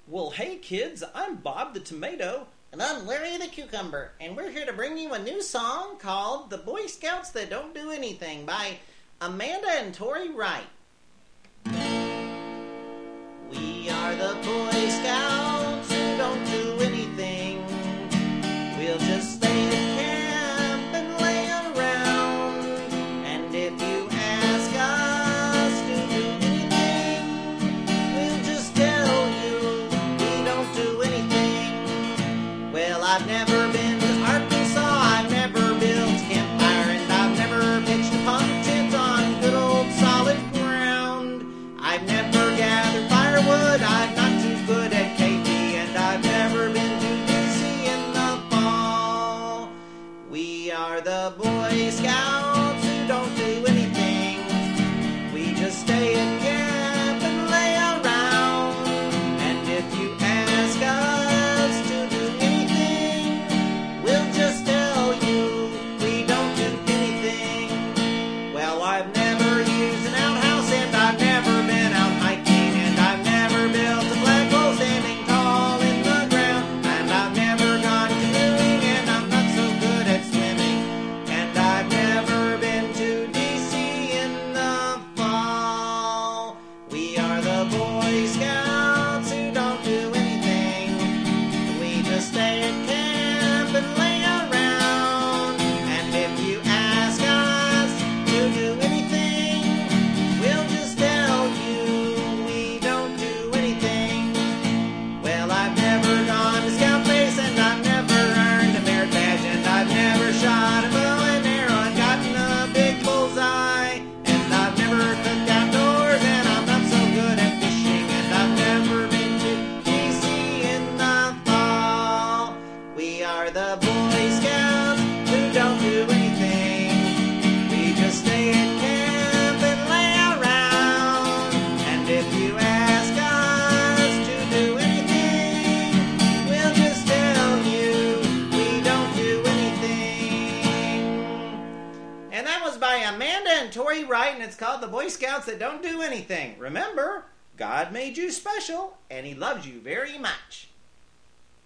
Well, hey kids, I'm Bob the Tomato. And I'm Larry the Cucumber, and we're here to bring you a new song called The Boy Scouts That Don't Do Anything by Amanda and Tori Wright. We are the Boy Scouts who don't do anything. We'll just stay at camp and lay around. And if you ask us to do anything, we'll just tell you we don't do anything. Well, I've never been to Arkansas, I've never built campfire, and I've never pitched a pump tent on good old solid ground. I've never gathered firewood, I'm not too good at KP, and I've never been to DC in the fall. We are the Boy Scouts who don't do anything. We just stay at camp and lay around. And if you ask us to do anything, we'll just tell you we don't do anything. Well, I've never used an outhouse, and I've never been out hiking, and I've never built a flagpole standing tall in the ground, and I've never gone canoeing, and I'm not so good at swimming, and I've never been to DC in the fall. We are the Boy Scouts who don't do anything. We just stay at camp and lay around. And if you ask us to do anything, we'll just tell you we don't do anything. Well, I've never gone to Scout Base, and I've never earned a merit badge, and I've never shot a bow and arrow and gotten a big bullseye, and I've never cooked outdoors, and I'm not so good at fishing, and I've never been to DC in the fall. We are the Boy Scouts who don't do anything. We just stay at camp and lay around. And if you ask us to do anything, we'll just tell you we don't do anything. And that was by Amanda and Tori Wright, and it's called The Boy Scouts That Don't Do Anything. Remember, God made you special, and He loves you very much.